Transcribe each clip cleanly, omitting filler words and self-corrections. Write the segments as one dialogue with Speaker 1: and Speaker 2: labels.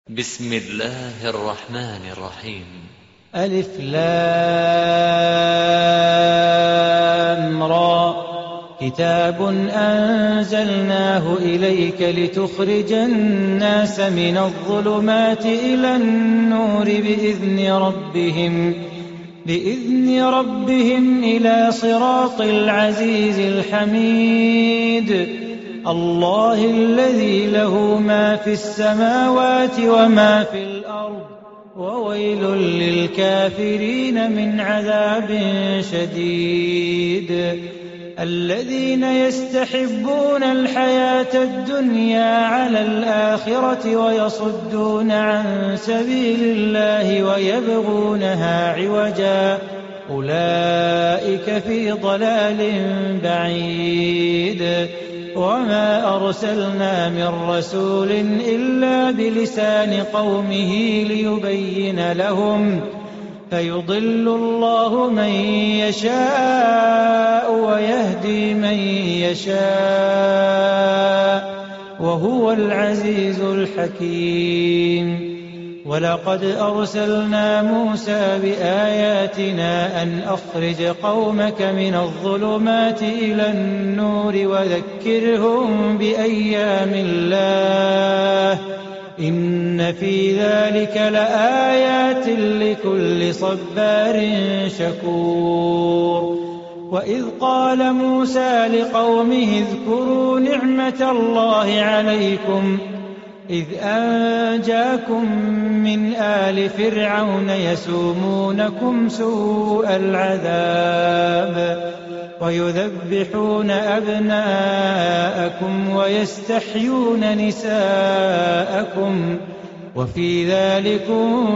Speaker 1: بسم الله الرحمن الرحيم.
Speaker 2: ألف لام را. كتاب أنزلناه إليك لتخرج الناس من الظلمات إلى النور بإذن ربهم إلى صراط العزيز الحميد. الله الذي له ما في السماوات وما في الأرض وويل للكافرين من عذاب شديد. الذين يستحبون الحياة الدنيا على الآخرة ويصدون عن سبيل الله ويبغونها عوجا أولئك في ضلال بعيد. وما أرسلنا من رسول إلا بلسان قومه ليبين لهم فيضل الله من يشاء ويهدي من يشاء وهو العزيز الحكيم. ولقد أرسلنا موسى بآياتنا أن أخرج قومك من الظلمات إلى النور وذكرهم بأيام الله إن في ذلك لآيات لكل صبار شكور. وإذ قال موسى لقومه اذكروا نعمة الله عليكم إذ أنجاكم من آل فرعون يسومونكم سوء العذاب ويذبحون أبناءكم ويستحيون نساءكم وفي ذلكم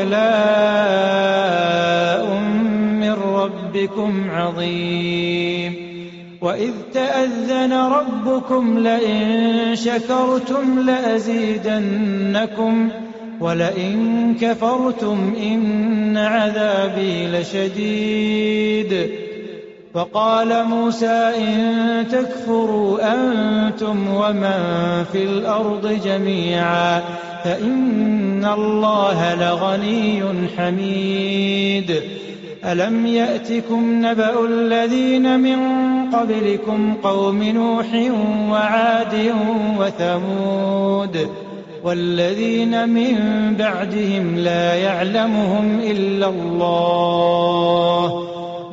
Speaker 2: بلاء من ربكم عظيم. وإذ تأذن ربكم لئن شكرتم لأزيدنكم ولئن كفرتم إن عذابي لشديد. فقال موسى إن تكفروا أنتم ومن في الأرض جميعا فإن الله لغني حميد. ألم يأتكم نبأ الذين من قبلكم قوم نوح وعاد وثمود والذين من بعدهم لا يعلمهم إلا الله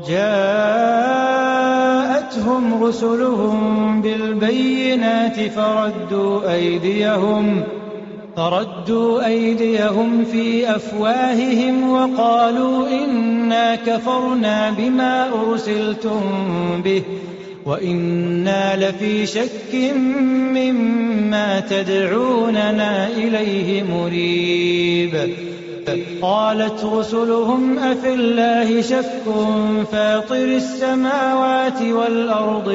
Speaker 2: جاءتهم رسلهم بالبينات فردوا أيديهم في أفواههم وقالوا إنا كفرنا بما أرسلتم به وإنا لفي شك مما تدعوننا إليه مريب. قالت رسلهم أفي الله شك فاطر السماوات والأرض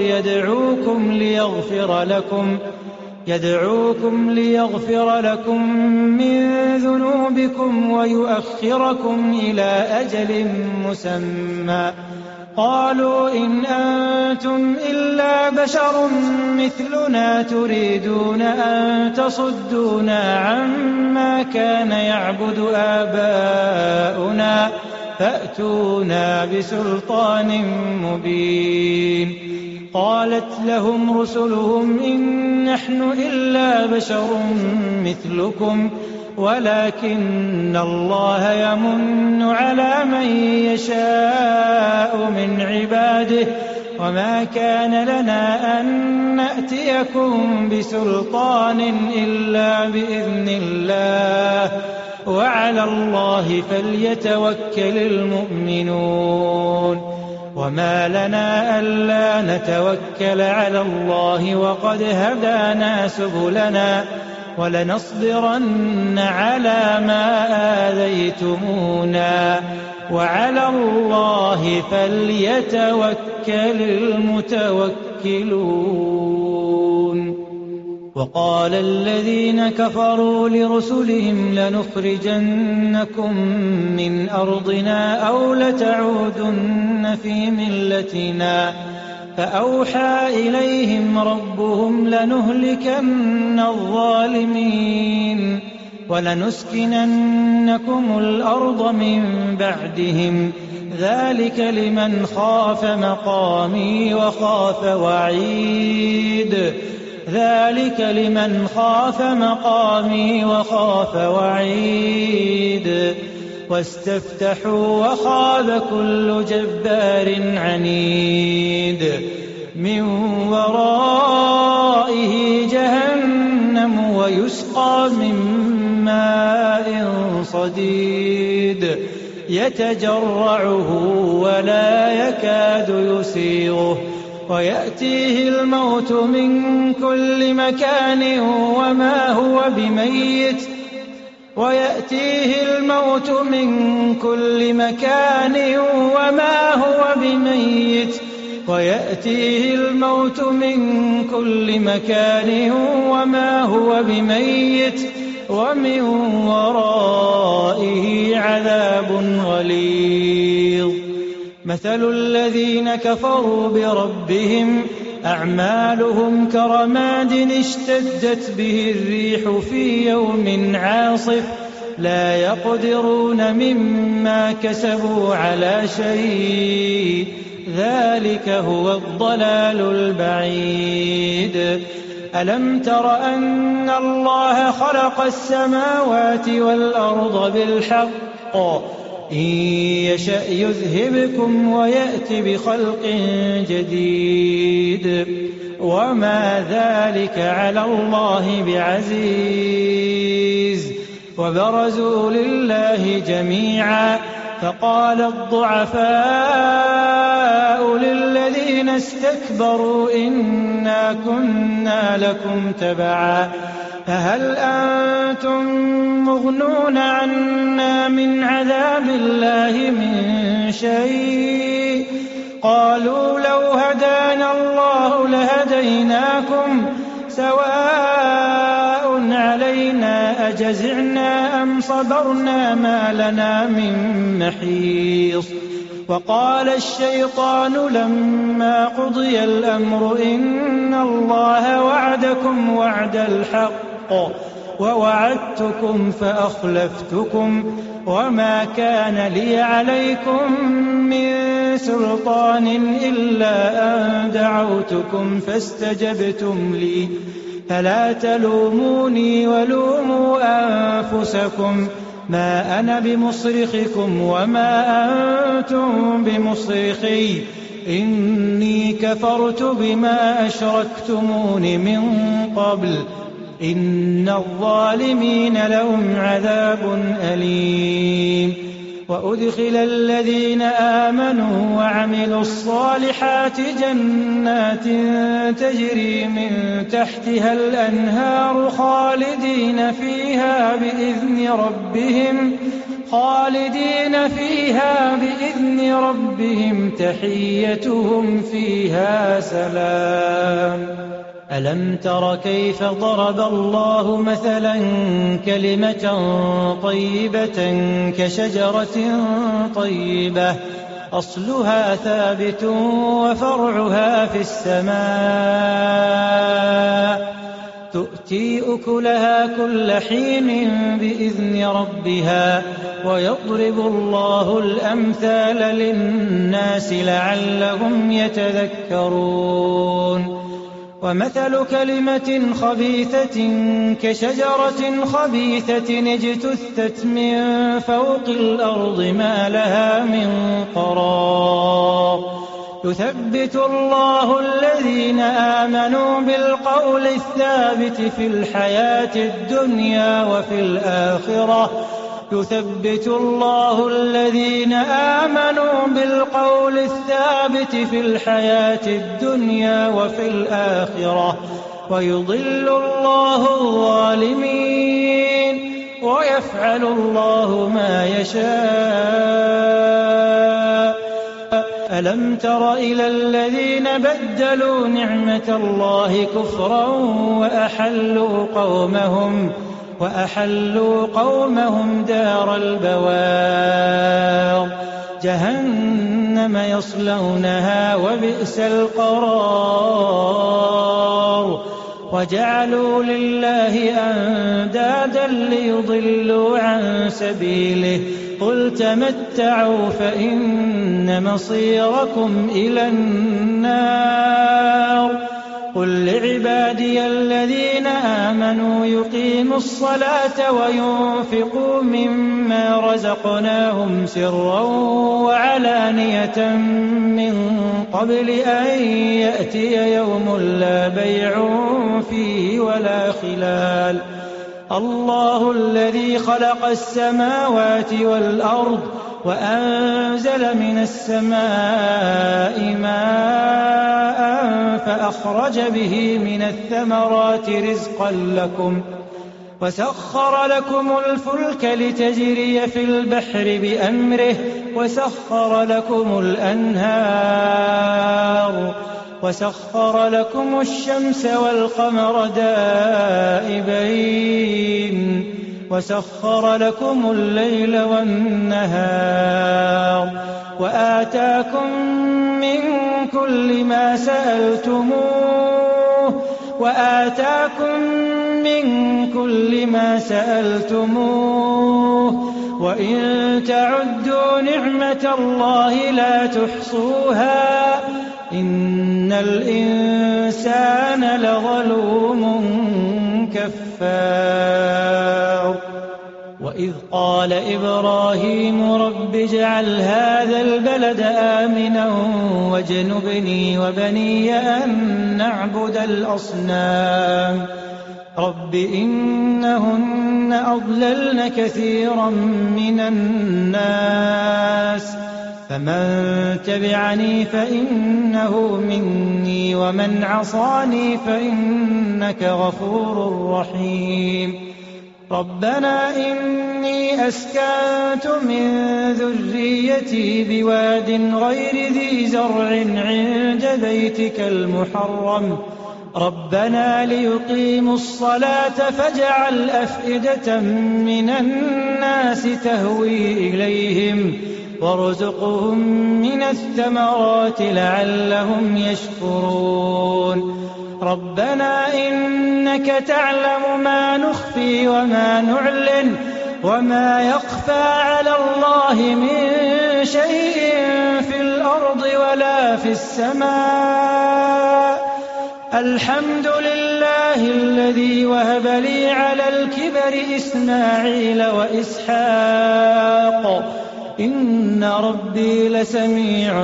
Speaker 2: يدعوكم ليغفر لكم من ذنوبكم ويؤخركم إلى أجل مسمى قالوا إن أنتم إلا بشر مثلنا تريدون أن تصدونا عما كان يعبد آباؤنا فأتونا بسلطان مبين. قالت لهم رسلهم إن نحن إلا بشر مثلكم ولكن الله يمن على من يشاء من عباده وما كان لنا أن نأتيكم بسلطان إلا بإذن الله وعلى الله فليتوكل المؤمنون. وما لنا ألا نتوكل على الله وقد هدانا سبلنا ولنصبرن على ما آذيتمونا وعلى الله فليتوكل المتوكلون. وقال الذين كفروا لرسلهم لنخرجنكم من أرضنا أو لتعودن في ملتنا فأوحى إليهم ربهم لنهلكن الظالمين ولنسكننكم الأرض من بعدهم ذلك لمن خاف مقامي وخاف وعيد ذلك لمن خاف مقامي وخاف وعيد واستفتحوا وخاب كل جبار عنيد من ورائه جهنم ويسقى من ماء صديد يتجرعه ولا يكاد يسيغه ويأتيه الموت من كل مكان وما هو بميت ومن ورائه عذاب غليظ مثل الذين كفروا بربهم أعمالهم كرماد اشتدت به الريح في يوم عاصف لا يقدرون مما كسبوا على شيء ذلك هو الضلال البعيد ألم تر أن الله خلق السماوات والأرض بالحق إن يشأ يذهبكم ويأت بخلق جديد وما ذلك على الله بعزيز وبرزوا لله جميعا فقال الضعفاء للذين استكبروا إنا كنا لكم تبعا فهل أنتم مغنون عنا من عذاب الله من شيء قالوا لو هدانا الله لهديناكم سواء علينا أجزعنا أم صبرنا ما لنا من محيص وقال الشيطان لما قضي الأمر إن الله وعدكم وعد الحق ووعدتكم فأخلفتكم وما كان لي عليكم من سلطان إلا أن دعوتكم فاستجبتم لي فلا تلوموني ولوموا أنفسكم ما أنا بمصرخكم وما أنتم بمصرخي إني كفرت بما أشركتمون من قبل إن الظالمين لهم عذاب أليم وأدخل الذين آمنوا وعملوا الصالحات جنات تجري من تحتها الأنهار خالدين فيها بإذن ربهم تحيتهم فيها سلام ألم تر كيف ضرب الله مثلا كلمة طيبة كشجرة طيبة أصلها ثابت وفرعها في السماء تؤتي أكلها كل حين بإذن ربها ويضرب الله الأمثال للناس لعلهم يتذكرون ومثل كلمة خبيثة كشجرة خبيثة اجتثت من فوق الأرض ما لها من قرار يثبت الله الذين آمنوا بالقول الثابت في الحياة الدنيا وفي الآخرة يثبت الله الذين آمنوا بالقول الثابت في الحياة الدنيا وفي الآخرة ويضل الله الظالمين ويفعل الله ما يشاء ألم تر إلى الذين بدلوا نعمة الله كفرا وأحلوا قومهم دار البوار جهنم يصلونها وبئس القرار وجعلوا لله أندادا ليضلوا عن سبيله قل تمتعوا فإن مصيركم إلى النار قل لعبادي الذين آمنوا يقيموا الصلاة وينفقوا مما رزقناهم سرا وعلانية من قبل أن يأتي يوم لا بيع فيه ولا خلال الله الذي خلق السماوات والأرض وأنزل من السماء ماء فأخرج به من الثمرات رزقا لكم وسخر لكم الفلك لتجري في البحر بأمره وسخر لكم الأنهار وسخر لكم الشمس والقمر دائبين وسخر لكم الليل والنهار وآتاكم من كل ما سألتموه وإن تعدوا نعمة الله لا تحصوها إن الإنسان لظلوم كفار وإذ قال إبراهيم رب اجعل هذا البلد آمنا واجنبني وبني أن نعبد الأصنام رب إنهن أضللن كثيرا من الناس فمن تبعني فإنه مني ومن عصاني فإنك غفور رحيم ربنا إني أسكنت من ذريتي بواد غير ذي زرع عند بيتك المحرم ربنا ليقيموا الصلاة فاجعل أفئدة من الناس تهوي إليهم وارزقهم من الثمرات لعلهم يشكرون ربنا إنك تعلم ما نخفي وما نعلن وما يخفى على الله من شيء في الأرض ولا في السماء الحمد لله الذي وهب لي على الكبر إسماعيل وإسحاق إن ربي لسميع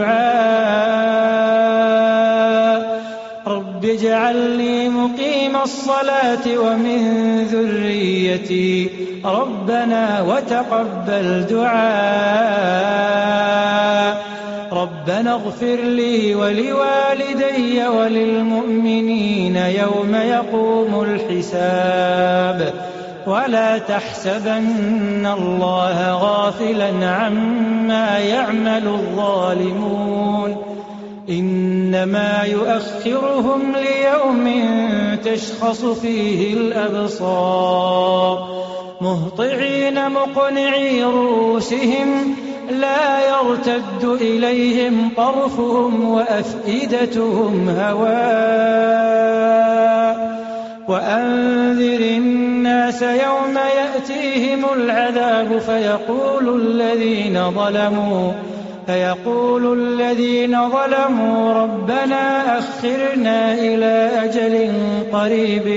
Speaker 2: الدعاء رب اجعلني مقيم الصلاة ومن ذريتي ربنا وتقبل دعاء ربنا اغفر لي ولوالدي وللمؤمنين يوم يقوم الحساب ولا تحسبن الله غافلا عما يعمل الظالمون إنما يؤخرهم ليوم تشخص فيه الأبصار مهطعين مقنعي رؤوسهم لا يرتد إليهم طرفهم وأفئدتهم هواء وأنذر الناس يوم يأتيهم العذاب فيقول الذين ظلموا ربنا أخرنا إلى أجل قريب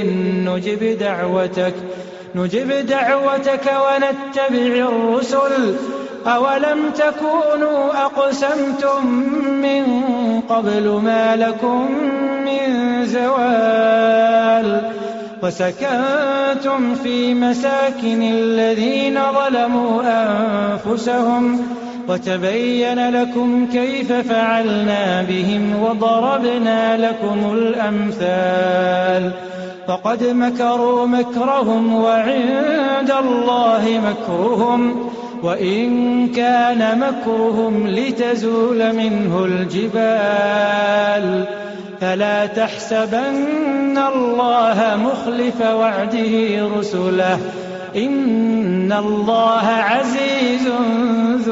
Speaker 2: نجب دعوتك ونتبع الرسل أولم تكونوا أقسمتم من قبل ما لكم من زوال وسكنتم في مساكن الذين ظلموا أنفسهم وتبين لكم كيف فعلنا بهم وضربنا لكم الأمثال فقد مكروا مكرهم وعند الله مكرهم وإن كان مكرهم لتزول منه الجبال فلا تحسبن الله مخلف وعده رسله إن الله عزيز ذو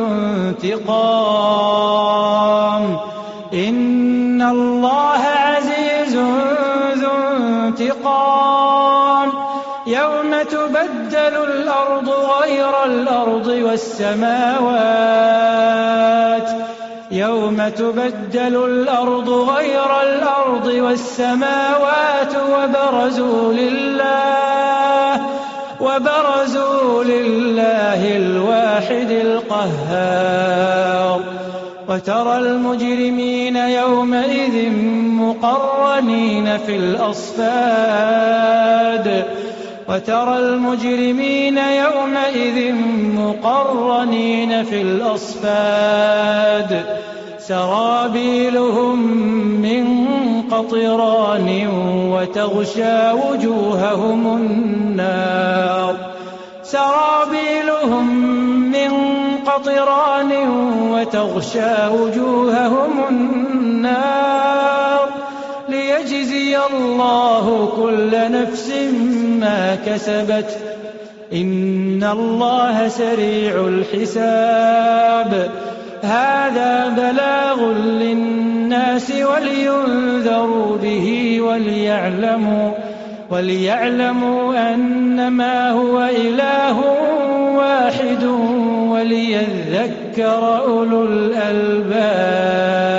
Speaker 2: انتقام غير الأرض والسماوات يوم تبدل الأرض غير الأرض والسماوات وبرزوا لله الواحد القهار وترى المجرمين يومئذ مقرنين في الأصفاد سرابيلهم من قطران وتغشى وجوههم النار ليجزي الله كل نفس ما كسبت إن الله سريع الحساب هذا بلاغ للناس ولينذروا به وليعلموا أنما هو إله واحد وليذكر أولو الألباب.